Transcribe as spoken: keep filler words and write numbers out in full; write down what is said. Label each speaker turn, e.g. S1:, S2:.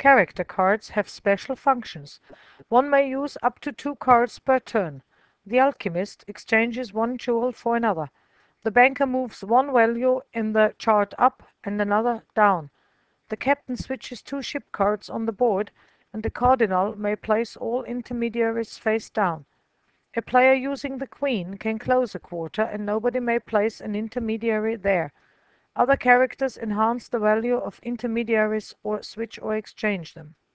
S1: Character cards have special functions. One may use up to two cards per turn. The alchemist exchanges one jewel for another. The banker moves one value in the chart up and another down. The captain switches two ship cards on the board, and the cardinal may place all intermediaries face down. A player using the queen can close a quarter, and nobody may place an intermediary there. Other characters enhance the value of intermediaries or switch or exchange them.